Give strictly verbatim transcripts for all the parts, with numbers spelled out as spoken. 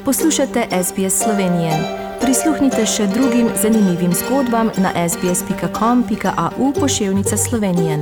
Poslušate S B S Slovenije. Prisluhnite še drugim zanimivim zgodbam na sbs.com.au poševnica Slovenije.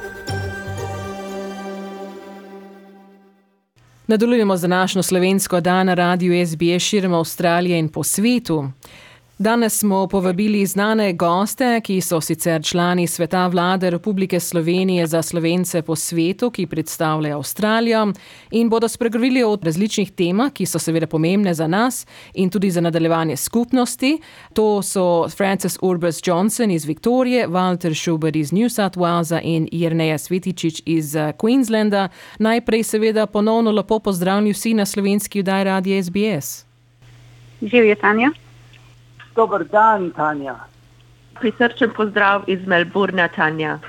Nadaljujemo z današnjo slovensko dan na radiju S B S širom Avstralije in po svetu. Danes smo povabili znane goste, ki so sicer člani Sveta vlade Republike Slovenije za Slovence po svetu, ki predstavljajo Avstralijo in bodo spregovorili o različnih temah, ki so seveda pomembne za nas in tudi za nadaljevanje skupnosti. To so Frances Urbas Johnson iz Viktorije, Walter Schubert iz New South Walesa in Jerneja Svetičič iz Queenslanda. Najprej seveda ponovno lepo pozdravljeni vsi na slovenski oddaji Radia S B S. Živjo, Tanja. Dobar dan, Tanja. Prisrčen pozdrav iz Melbourna, Tanja.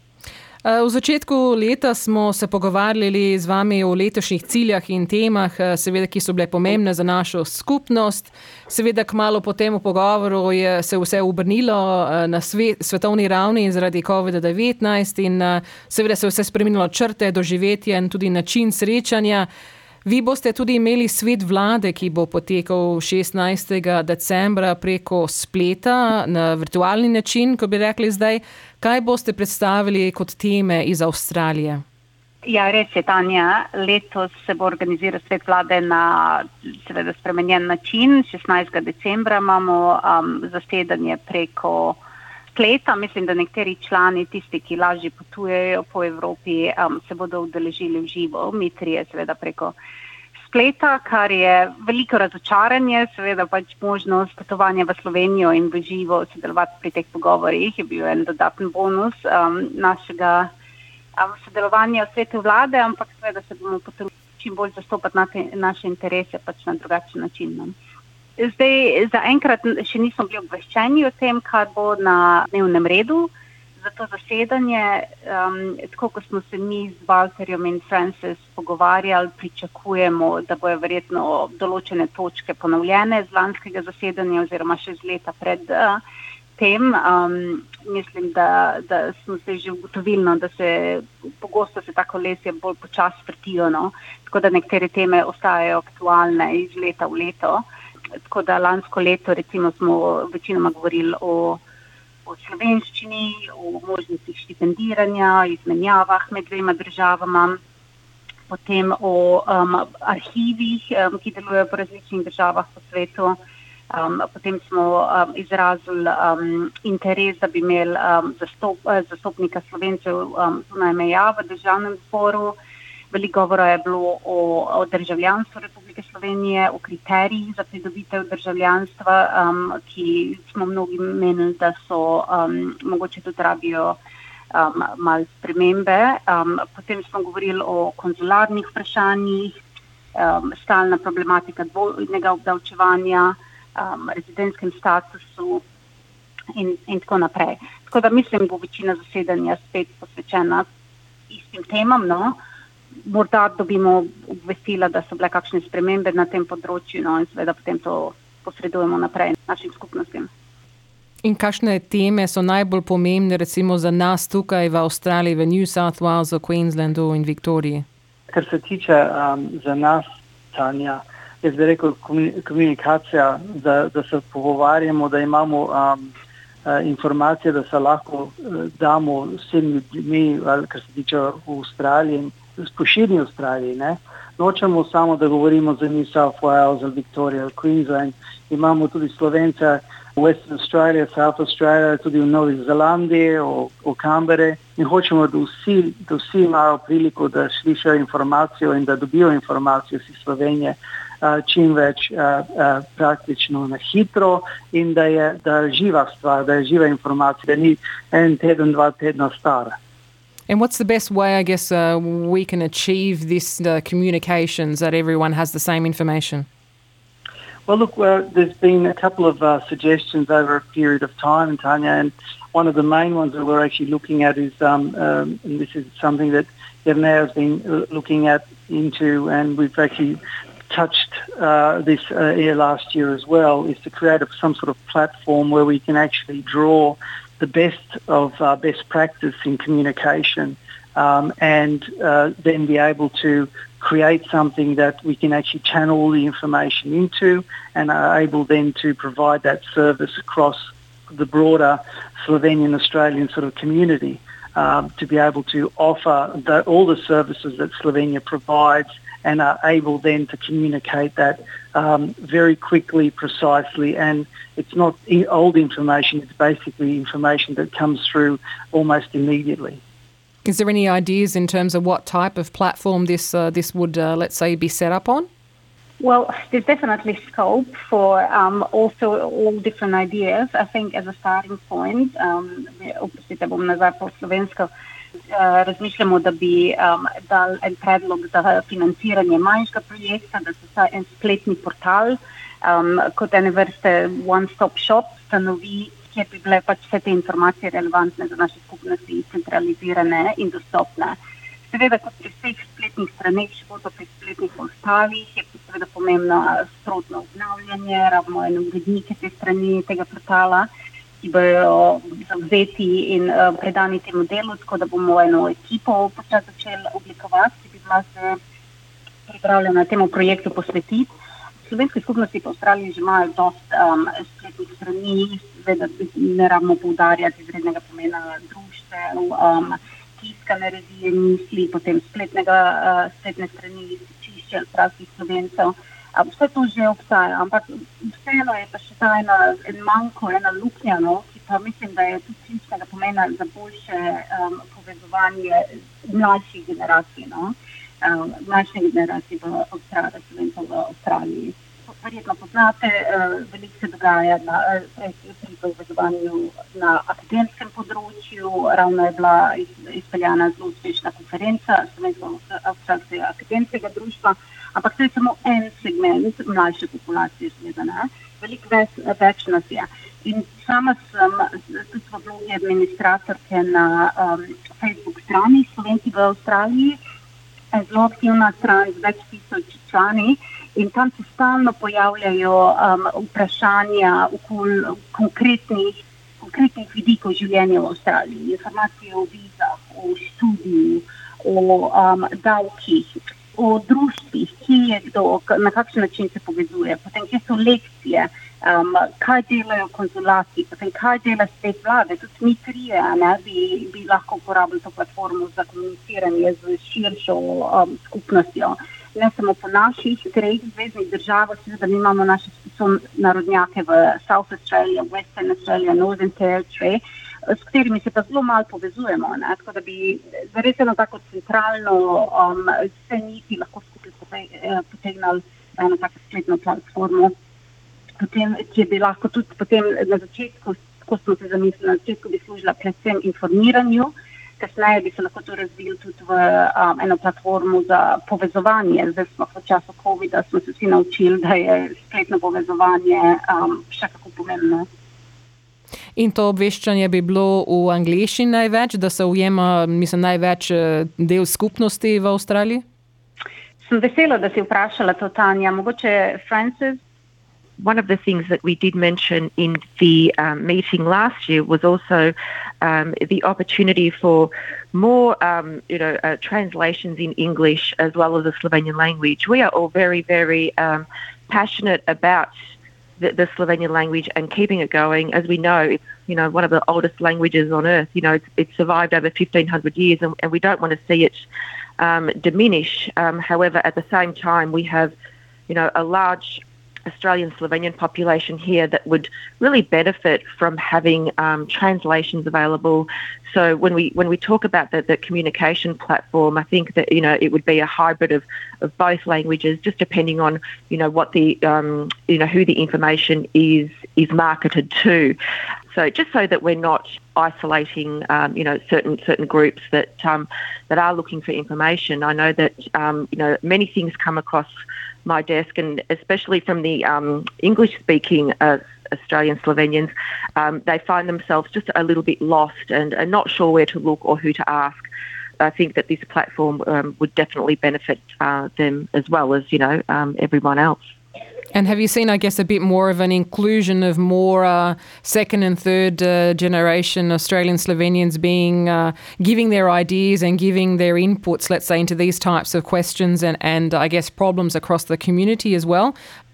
V začetku leta smo se pogovarjali z vami o letošnjih ciljah in temah, seveda, ki so bile pomembne za našo skupnost. Seveda, kmalu po tem pogovoru je se vse obrnilo na svet, svetovni ravni zaradi covid devetnajst in seveda se vse spremenilo črte, doživetja in tudi način srečanja. Vi boste tudi imeli svet vlade, ki bo potekal šestnajstega decembra preko spleta na virtualni način, ko bi rekli zdaj. Kaj boste predstavili kot teme iz Avstralije? Ja, res je, Tanja. Letos se bo organiziral svet vlade na seveda spremenjen način. šestnajstega decembra imamo um, zasedanje preko spleta. Mislim, da nekateri člani, tisti, ki lažje potujejo po Evropi, um, se bodo udeležili v živo. Mi trije seveda preko spleta, kar je veliko razočaranje, seveda pač možnost potovanja v Slovenijo in v živo sodelovati pri teh pogovorih je bil en dodaten bonus um, našega um, sodelovanja v svetu vlade, ampak seveda se bomo potrudili čim bolj zastopati na te, naše interese pač na drugačen način. No. Zdaj, zaenkrat še nismo bili obveščeni o tem, kar bo na dnevnem redu za to zasedanje. Um, tako, ko smo se mi z Walterjem in Frances pogovarjali, pričakujemo, da bojo verjetno določene točke ponovljene z lanskega zasedanja oziroma še z leta pred uh, tem. Um, mislim, da, da smo se že ugotovili, no, da se pogosto se tako lesje bolj počasi vrtijo, no, tako da nekatere teme ostajajo aktualne iz leta v leto. Tako da lansko leto recimo smo večinoma govorili o, o slovenščini, o možnostih štipendiranja, izmenjavah med dvema državama, potem o um, arhivih, um, ki delujejo po različnih državah po svetu. Um, potem smo um, izrazili um, interes, da bi imeli um, zastop, zastopnika Slovencev um, zunaj meja v državnem zboru. Veliko govora je bilo o, o državljanstvu Republike Slovenije, o kriterijih za pridobitev državljanstva, um, ki smo mnogi menili, da so um, mogoče tudi rabijo um, malo spremembe. Um, potem smo govorili o konzularnih vprašanjih, um, stalna problematika dvojnega obdavčevanja, um, rezidentskem statusu in, in tako naprej. Tako da mislim, bo večina zasedanja spet posvečena istim temam, no. Morda dobimo obvestila, da so bile kakšne spremembe na tem področju, no, in seveda potem to posredujemo naprej našim skupnostim. In kakšne teme so najbolj pomembne recimo za nas tukaj v Avstraliji, v New South Walesu, Queenslandu in Viktoriji? Kar se tiče um, za nas, Tanja, jaz bi rekel komunikacija, da, da se pogovarjamo, da imamo um, informacije, da se lahko uh, damo vsem ljudmi, kar se tiče v Avstraliji, spoširni Avstraliji, ne? Nočemo samo, da govorimo za New South Wales, Victoria, Queensland, imamo tudi Slovence v Western Australia, South Australia, tudi v Novi Zelandiji, v, v Canberri in hočemo, da vsi, da vsi imajo priliko, da slišajo informacijo in da dobijo informacijo iz Slovenije uh, čim več uh, uh, praktično na hitro in da je da živa stvar, da je živa informacija, da ni en teden, dva tedna stara. And what's the best way, I guess, uh, we can achieve this uh, communications that everyone has the same information? Well, look, uh, there's been a couple of uh, suggestions over a period of time, Tanya, and one of the main ones that we're actually looking at is, um, um, and this is something that Jerneja has been looking at into, and we've actually touched uh, this uh, year last year as well, is to create a, some sort of platform where we can actually draw the best of uh, best practice in communication um, and uh, then be able to create something that we can actually channel all the information into and are able then to provide that service across the broader Slovenian Australian sort of community, um, to be able to offer the, all the services that Slovenia provides and are able then to communicate that um, very quickly, precisely, and it's not old information, it's basically information that comes through almost immediately. Is there any ideas in terms of what type of platform this uh, this would, uh, let's say, be set up on? Well, there's definitely scope for um, also all different ideas. I think as a starting point, um, opustite bom nazaj po slovensko, uh, razmišljamo, da bi um, dal en predlog za financiranje manjšega projekta, da se vsaj en spletni portal um, kot ene vrste one-stop shop stanovi, kjer bi bile pač vse te informacije relevantne za naše skupnosti, centralizirane in dostopne. Seveda, kot pri vseh spletnih straneh, še bolj pri spletnih portalih, je seveda pomembno sprotno obnavljanje, rabimo ene urednike te strani, tega portala, ki bojo zavzeti in uh, predani temu delu, tako da bomo eno ekipo počasi začeli oblikovati, ki bi bila se pripravljena temu projektu posvetiti. Slovenske skupnosti po Avstraliji že imajo dosti um, spletnih strani, seveda ne rabimo poudarjati izrednega pomena društev, um, tiskane revije misli, potem spletnega, uh, spletne strani stičišča avstralskih Slovencev. Uh, vse to že obstaja, ampak vseeno je pa še ta ena, en manjko, ena luknja, no, ki pa mislim, da je tudi ključnega pomena za boljše um, povezovanje mlajših generacij, no, um, mlajših generacij v Avstraliji, Slovencev v Avstraliji. Verjetno poznate, uh, veliko se dogaja na, uh, pri povezovanju na akademskem področju. Ravno je bila iz, izpeljana zelo uspešna konferenca Slovensko-avstralskega akademskega društva, ampak to je samo en segment mlajše populacije, seveda, veliko več, več nas je. In sama sem tudi v vlogi administratorke na um, Facebook strani Slovenci v Avstraliji, zelo aktivna stran z več tisoč člani. In tam se stalno pojavljajo um, vprašanja okoli konkretnih, konkretnih vidikov življenja v Avstraliji. Informacije o vizah, o študiju, o um, davkih, o društvih, kje je kdo, na kakšen način se povezuje, potem kje so lekcije, um, kaj delajo konzulati, potem kaj dela svet vlade. Tudi mi trije ne, bi, bi lahko uporabili to platformo za komuniciranje z širšo um, skupnostjo. Ne samo po naših treh zveznih državah, seveda mi imamo naše narodnjake v South Australia, Western Australia, Northern Territory, s katerimi se pa zelo malo povezujemo, ne? Tako da bi zares eno tako centralno um, vse niti lahko skupaj potegnali eno tako spletno platformo, potem, ki bi lahko tudi potem na začetku, ko smo se zamislili, na začetku bi služila predvsem informiranju, kasneje bi se lahko to razvil tudi v um, eno platformo za povezovanje. Zdaj smo v času covida smo se vsi naučili, da je spletno povezovanje um, še kako pomembno. In to obveščanje bi bilo v angleščini največ, da se ujema, mislim, največ del skupnosti v Avstraliji? Sem vesela, da si vprašala to, Tanja. Mogoče Frances? One of the things that we did mention in the um, meeting last year was also um, the opportunity for more, um, you know, uh, translations in English as well as the Slovenian language. We are all very, very um, passionate about the, the Slovenian language and keeping it going. As we know, it's, you know, one of the oldest languages on earth. You know, it's, it's survived over fifteen hundred years, and, and we don't want to see it um, diminish. Um, however, at the same time, we have, you know, a large Australian Slovenian population here that would really benefit from having um, translations available. So when we when we talk about the, the communication platform, I think that, you know, it would be a hybrid of, of both languages, just depending on, you know, what the um, you know who the information is is marketed to. So just so that we're not isolating, um, you know, certain certain groups that um, that are looking for information. I know that um, you know many things come across my desk, and especially from the um, English-speaking uh, Australian Slovenians, um, they find themselves just a little bit lost and, and not sure where to look or who to ask. I think that this platform um, would definitely benefit uh, them as well as, you know, um, everyone else. And have you seen, I guess, a bit more of an inclusion of more uh, second and third uh, generation Australian Slovenians being uh, giving their ideas and giving their inputs, let's say, into these types of questions and, and I guess, problems across the community as well?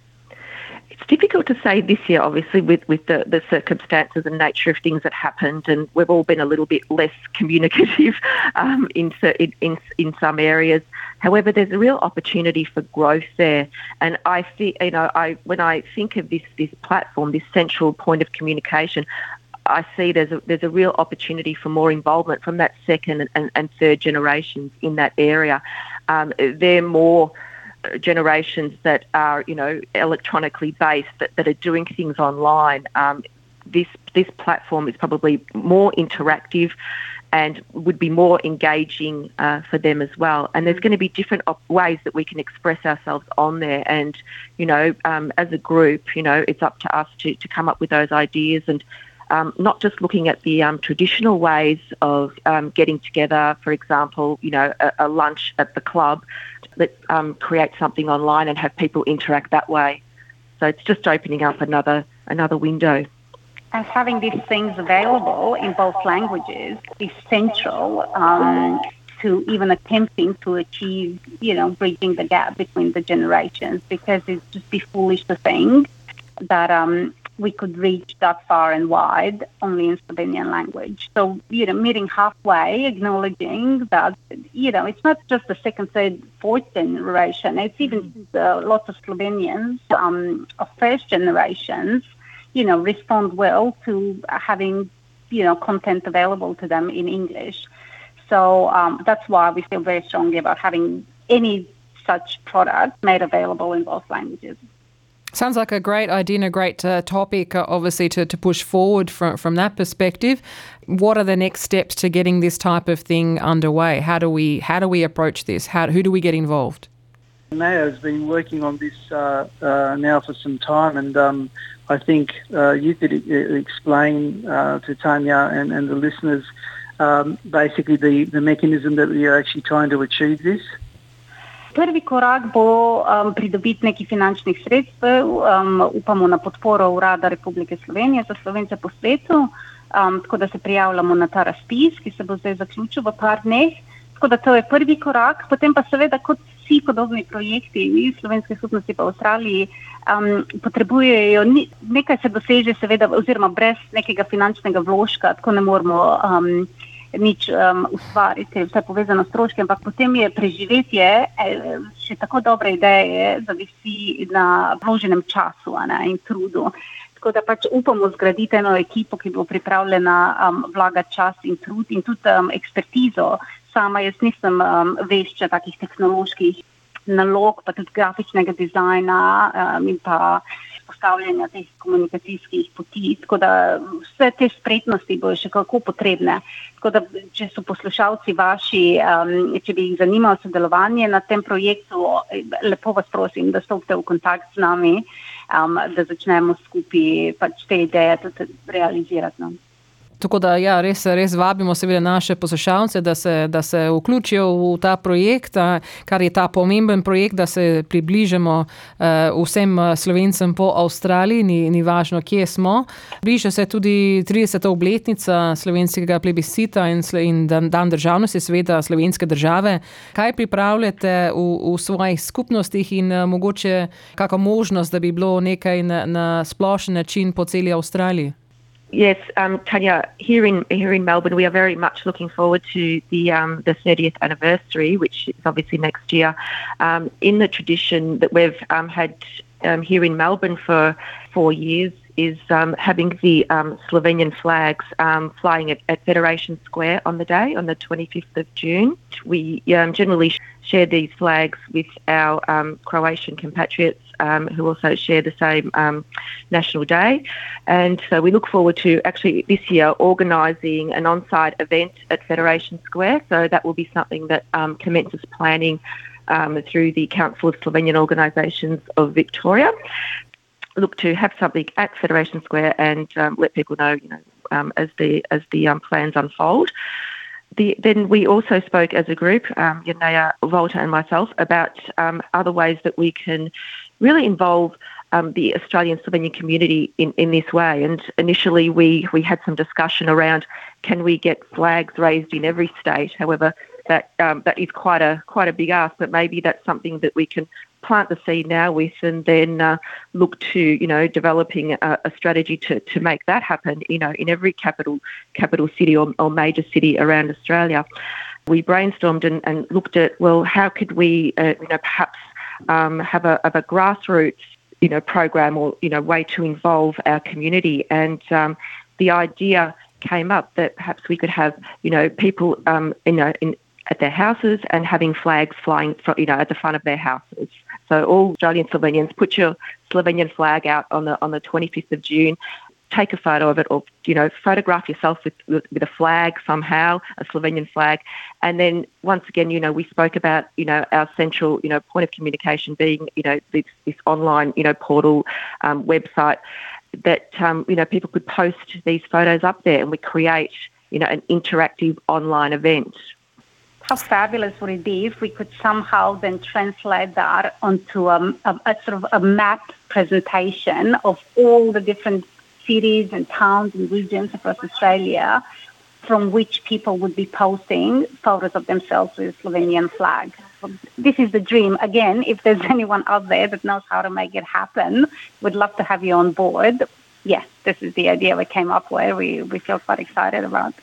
It's difficult to say this year, obviously, with, with the, the circumstances and nature of things that happened, and we've all been a little bit less communicative um, in, in in some areas. However, there's a real opportunity for growth there, and I think, you know, I when I think of this this platform, this central point of communication, I see there's a there's a real opportunity for more involvement from that second and, and third generations in that area. Um, they're more generations that are, you know, electronically based, that, that are doing things online. Um, this this platform is probably more interactive and would be more engaging uh, for them as well. And there's going to be different op- ways that we can express ourselves on there. And, you know, um, as a group, you know, it's up to us to, to come up with those ideas and um, not just looking at the um, traditional ways of um, getting together, for example, you know, a, a lunch at the club. Let's um, create something online and have people interact that way. So it's just opening up another another window. And having these things available in both languages is central um, to even attempting to achieve, you know, bridging the gap between the generations, because it'd just be foolish to think that um, we could reach that far and wide only in Slovenian language. So, you know, meeting halfway, acknowledging that, you know, it's not just the second, third, fourth generation. It's even uh, lots of Slovenians um, of first generations, you know, respond well to having, you know, content available to them in English. So um, that's why we feel very strongly about having any such product made available in both languages. Sounds like a great idea and a great uh, topic, uh, obviously, to, to push forward from, from that perspective. What are the next steps to getting this type of thing underway? How do we how do we approach this? How who do we get involved? Naya has been working on this uh, uh, now for some time, and um, I think uh, you could uh, explain uh, to Tanya and, and the listeners um, basically the, the mechanism that we are actually trying to achieve this. Prvi korak bo um, pridobiti neki finančnih sredstev, um, upamo na podporo Urada Republike Slovenije za Slovence po svetu, um, tako da se prijavljamo na ta razpis, ki se bo zdaj zaključil v par dneh. Tako da to je prvi korak, potem pa seveda kot vsi podobni projekti iz slovenske skupnosti pa v Avstraliji um, potrebujejo, nekaj se doseže seveda, oziroma brez nekega finančnega vložka, tako ne moramo um, nič um, ustvariti, ker je vse povezano s stroški, ampak potem je preživetje eh, še tako dobre ideje, zavisi na vloženem času a ne, in trudu. Tako da pač upamo zgraditi eno ekipo, ki bo pripravljena um, vlagati čas in trud in tudi um, ekspertizo. Sama jaz nisem um, vešča takih tehnoloških nalog, pa tudi grafičnega dizajna um, in pa postavljanja teh komunikacijskih poti. Tako da vse te spretnosti bojo še kako potrebne. Tako da, če so poslušalci vaši, um, če bi jih zanimalo sodelovanje na tem projektu, lepo vas prosim, da stopite v kontakt z nami, um, da začnemo skupaj pač te ideje tudi realizirati. No. Tako da ja, res, res vabimo seveda naše poslušalce, da se, da se vključijo v ta projekt, kar je ta pomemben projekt, da se približamo uh, vsem Slovencem po Avstraliji, ni, ni važno, kje smo. Bliža se tudi trideseta obletnica slovenskega plebiscita in, in dan, dan državnosti, seveda slovenske države. Kaj pripravljate v, v svojih skupnostih in uh, mogoče kakšna možnost, da bi bilo nekaj na, na splošen način po celi Avstraliji? Yes, um, Tanya, here in here in Melbourne, we are very much looking forward to the um, the thirtieth anniversary, which is obviously next year. Um, in the tradition that we've um, had um, here in Melbourne for four years, is um, having the um, Slovenian flags um, flying at, at Federation Square on the day, on the twenty-fifth of June. We um, generally share these flags with our um, Croatian compatriots um, who also share the same um, national day. And so we look forward to actually this year organising an on-site event at Federation Square. So that will be something that um, commences planning um, through the Council of Slovenian Organisations of Victoria. Look to have something at Federation Square and um, let people know, you know, um, as the as the um, plans unfold. The, then we also spoke as a group, um, Yanaya, Walter and myself, about um, other ways that we can really involve um, the Australian Slovenian community in, in this way. And initially we, we had some discussion around, can we get flags raised in every state? However, that um, that is quite a quite a big ask, but maybe that's something that we can plant the seed now with, and then uh, look to, you know, developing a, a strategy to, to make that happen, you know, in every capital capital city or, or major city around Australia. We brainstormed and, and looked at, well, how could we, uh, you know, perhaps um, have a, have a grassroots, you know, program or, you know, way to involve our community. And um, the idea came up that perhaps we could have, you know, people, um, you know, in at their houses and having flags flying, from, you know, at the front of their houses. So all Australian Slovenians, put your Slovenian flag out on the on the twenty-fifth of June, take a photo of it, or, you know, photograph yourself with, with, with a flag somehow, a Slovenian flag. And then once again, you know, we spoke about, you know, our central, you know, point of communication being, you know, this, this online, you know, portal um, website that, um, you know, people could post these photos up there, and we create, you know, an interactive online event. How fabulous would it be if we could somehow then translate that onto a, a, a sort of a map presentation of all the different cities and towns and regions across Australia, from which people would be posting photos of themselves with Slovenian flag. This is the dream. Again, if there's anyone out there that knows how to make it happen, we'd love to have you on board. Yes, this is the idea we came up with. We, we feel quite excited about.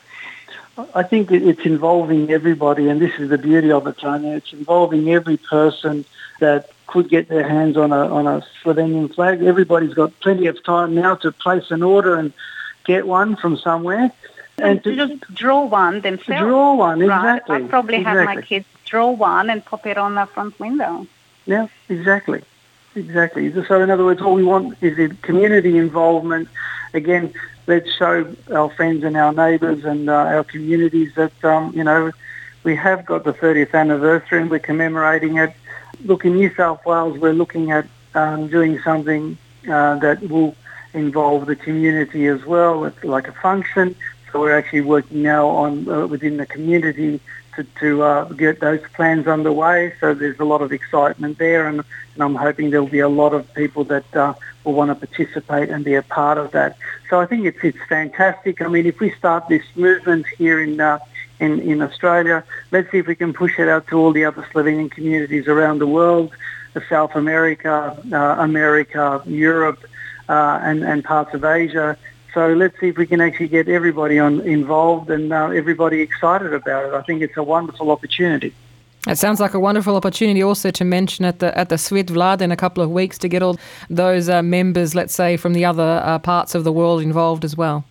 I think it's involving everybody, and this is the beauty of it, Tanya. It's involving every person that could get their hands on a on a Slovenian flag. Everybody's got plenty of time now to place an order and get one from somewhere. And, and to, to just draw one themselves. Draw one, exactly. Right? I'd probably exactly. have my kids draw one and pop it on the front window. Yeah, exactly. Exactly. So in other words, all we want is the community involvement. Again, let's show our friends and our neighbours and uh, our communities that, um, you know, we have got the thirtieth anniversary and we're commemorating it. Look, in New South Wales, we're looking at um, doing something uh, that will involve the community as well. It's like a function. So we're actually working now on uh, within the community to, to uh, get those plans underway. So there's a lot of excitement there, and, and I'm hoping there'll be a lot of people that uh, will want to participate and be a part of that. So I think it's it's fantastic. I mean, if we start this movement here in uh, in, in Australia, let's see if we can push it out to all the other Slovenian communities around the world, South America, uh, America, Europe, uh, and, and parts of Asia. So let's see if we can actually get everybody on involved and uh, everybody excited about it. I think it's a wonderful opportunity. It sounds like a wonderful opportunity also to mention at the at the Svet Vlade in a couple of weeks to get all those uh, members, let's say, from the other uh, parts of the world involved as well.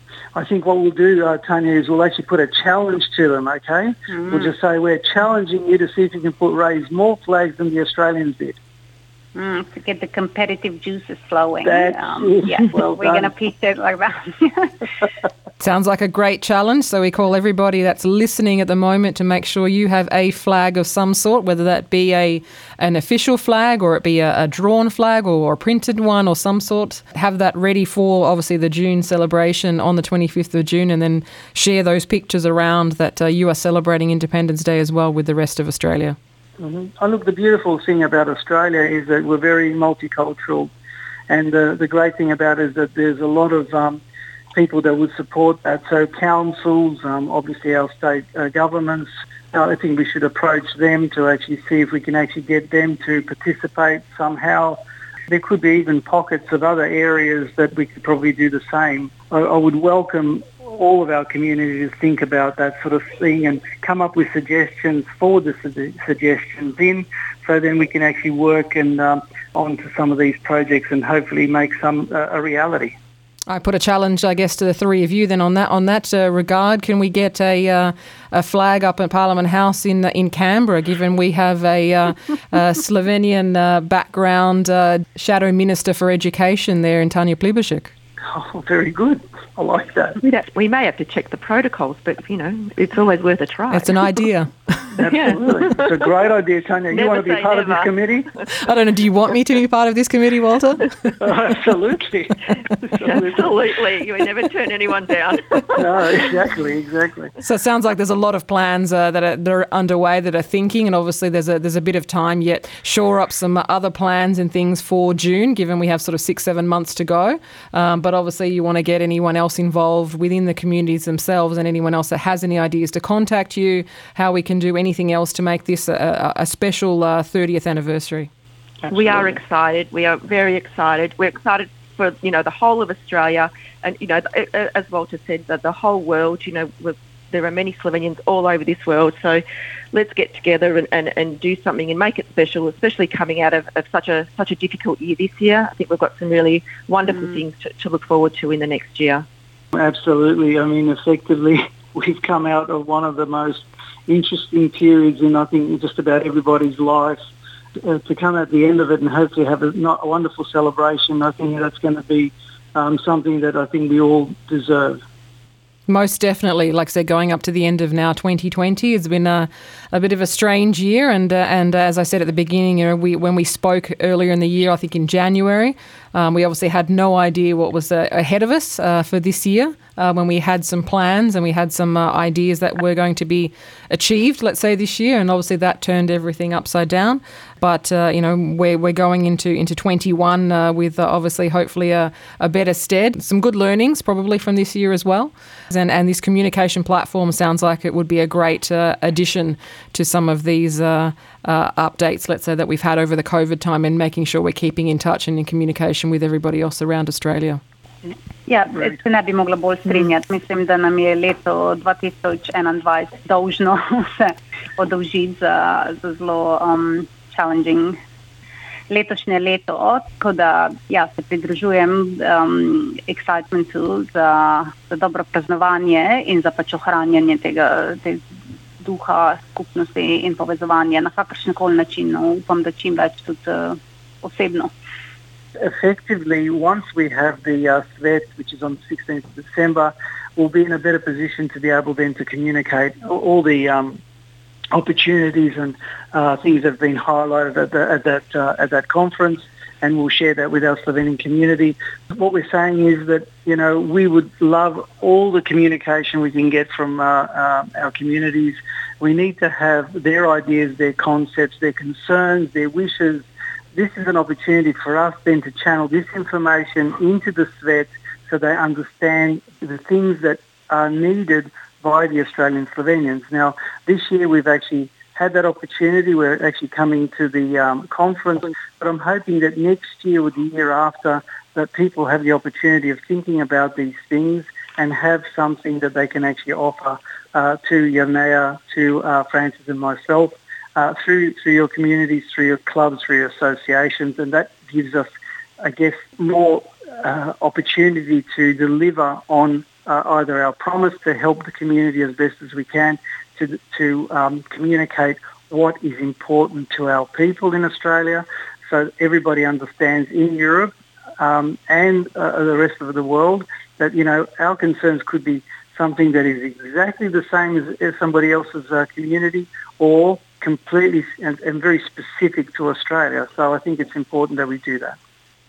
I think what we'll do, uh, Tanya, is we'll actually put a challenge to them, okay? Mm. We'll just say we're challenging you to see if you can put raise more flags than the Australians did. Mm, to get the competitive juices flowing. That's um, yeah, well we're going to piece it like that. Sounds like a great challenge. So we call everybody that's listening at the moment to make sure you have a flag of some sort, whether that be a an official flag or it be a, a drawn flag or a printed one or some sort. Have that ready for, obviously, the June celebration on the twenty-fifth of June, and then share those pictures around that uh, you are celebrating Independence Day as well with the rest of Australia. Mm-hmm. Oh, look, the beautiful thing about Australia is that we're very multicultural, and uh, the great thing about it is that there's a lot of um, people that would support that. So councils, um, obviously our state uh, governments, uh, I think we should approach them to actually see if we can actually get them to participate somehow. There could be even pockets of other areas that we could probably do the same. I, I would welcome all of our community to think about that sort of thing and come up with suggestions, forward the su- suggestions in, so then we can actually work and um, onto some of these projects and hopefully make some uh, a reality. I put a challenge, I guess, to the three of you then on that on that uh, regard. Can we get a uh, a flag up at Parliament House in in Canberra, given we have a, uh, a Slovenian uh, background uh, shadow minister for education there in Tanja Pliberšek? Oh, very good. I like that. We, we may have to check the protocols, but, you know, it's always worth a try. It's an idea. Absolutely. It's a great idea, Tanya. You Never want to be say part never. of this committee? I don't know, do you want me to be part of this committee, Walter? Oh, absolutely. absolutely. Absolutely. You never turn anyone down. No, exactly, exactly. So it sounds like there's a lot of plans uh, that, are, that are underway, that are thinking, and obviously there's a there's a bit of time yet. Shore up some other plans and things for June, given we have sort of six, seven months to go. Um, but obviously you want to get anyone else involved within the communities themselves, and anyone else that has any ideas to contact you, how we can do anything else to make this a, a special uh, thirtieth anniversary. Absolutely. We are excited. We are very excited. We're excited for, you know, the whole of Australia, and, you know, as Walter said, that the whole world, you know, we're, there are many Slovenians all over this world, so let's get together and, and, and do something and make it special, especially coming out of, of such a such a difficult year this year. I think we've got some really wonderful mm. things to, to look forward to in the next year. Absolutely. I mean, effectively, we've come out of one of the most interesting periods in, I think, just about everybody's life. Uh, to come at the end of it and hopefully have a, not a wonderful celebration, I think that's going to be um, something that I think we all deserve. Most definitely. Like I said, going up to the end of now twenty twenty, it's been a, a bit of a strange year. And uh, and uh, as I said at the beginning, you know, we when we spoke earlier in the year, I think in January, um, we obviously had no idea what was uh, ahead of us uh, for this year. Uh, when we had some plans and we had some uh, ideas that were going to be achieved, let's say, this year, and obviously that turned everything upside down. But, uh, you know, we're, we're going into, into twenty-one uh, with uh, obviously hopefully a, a better stead. Some good learnings probably from this year as well. And, and this communication platform sounds like it would be a great uh, addition to some of these uh, uh, updates, let's say, that we've had over the COVID time, and making sure we're keeping in touch and in communication with everybody else around Australia. Ja, se ne bi mogla bolj strinjati. Mislim, da nam je leto dva tisoč enaindvajset dolžno se odolžiti za, za zelo um, challenging letošnje leto. Tako da ja, se pridružujem um, excitementu za, za dobro praznovanje in za pač ohranjanje tega, tega duha skupnosti in povezovanja na kakršenkoli način. No, upam, da čim več tudi uh, osebno. Effectively, once we have the uh, Svet, which is on the sixteenth of December, we'll be in a better position to be able then to communicate all the um, opportunities and uh, things that have been highlighted at, the, at that uh, at that conference, and we'll share that with our Slovenian community. What we're saying is that, you know, we would love all the communication we can get from uh, uh, our communities. We need to have their ideas, their concepts, their concerns, their wishes. This is an opportunity for us then to channel this information into the Svet so they understand the things that are needed by the Australian Slovenians. Now, this year we've actually had that opportunity. We're actually coming to the um, conference, but I'm hoping that next year or the year after that people have the opportunity of thinking about these things and have something that they can actually offer uh, to Yanea, to uh, Francis and myself, Uh, through through your communities, through your clubs, through your associations, and that gives us, I guess, more uh, opportunity to deliver on uh, either our promise to help the community as best as we can, to to um, communicate what is important to our people in Australia, so everybody understands in Europe um, and uh, the rest of the world that, you know, our concerns could be something that is exactly the same as, as somebody else's uh, community, or completely and, and very specific to Australia. So I think it's important that we do that.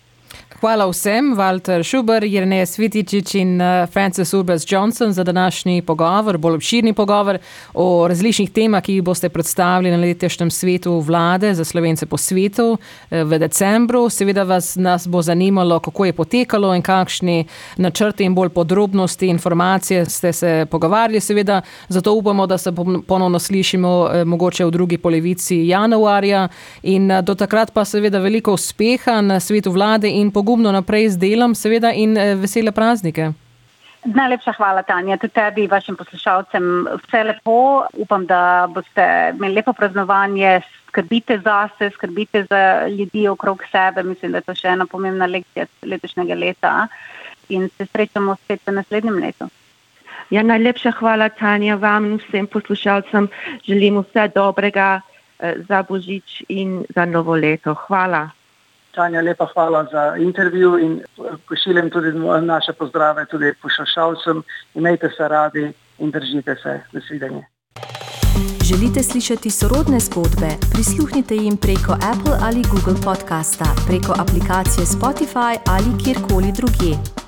Hvala vsem, Walter Šuber, Jernej Svitičič in Francis Urbas Johnson za današnji pogovor, bolj obširni pogovor o različnih temah, ki jih boste predstavili na letošnjem svetu vlade za Slovence po svetu v decembru. Seveda vas nas bo zanimalo, kako je potekalo in kakšni načrti in bolj podrobnosti, informacije ste se pogovarjali. Seveda, zato upamo, da se ponovno slišimo mogoče v drugi polovici januarja, in do takrat pa seveda veliko uspeha na svetu vlade in pogumno naprej z delom, seveda, in vesele praznike. Najlepša hvala, Tanja, tudi tebi, vašim poslušalcem. Vse lepo, upam, da boste imeli lepo praznovanje, skrbite zase, skrbite za ljudi okrog sebe. Mislim, da je to še ena pomembna lekcija letošnjega leta, in se srečamo spet v naslednjem letu. Ja, najlepša hvala, Tanja, vam in vsem poslušalcem. Želim vse dobrega za Božič in za novo leto. Hvala. Tanja, lepa hvala za intervju in pošiljem tudi naše pozdrave tudi poslušalcem. Imejte se radi in držite se. Do svidenja. Želite slišati sorodne zgodbe? Prisluhnite jim preko Apple ali Google podcasta, preko aplikacije Spotify ali kjerkoli drugje.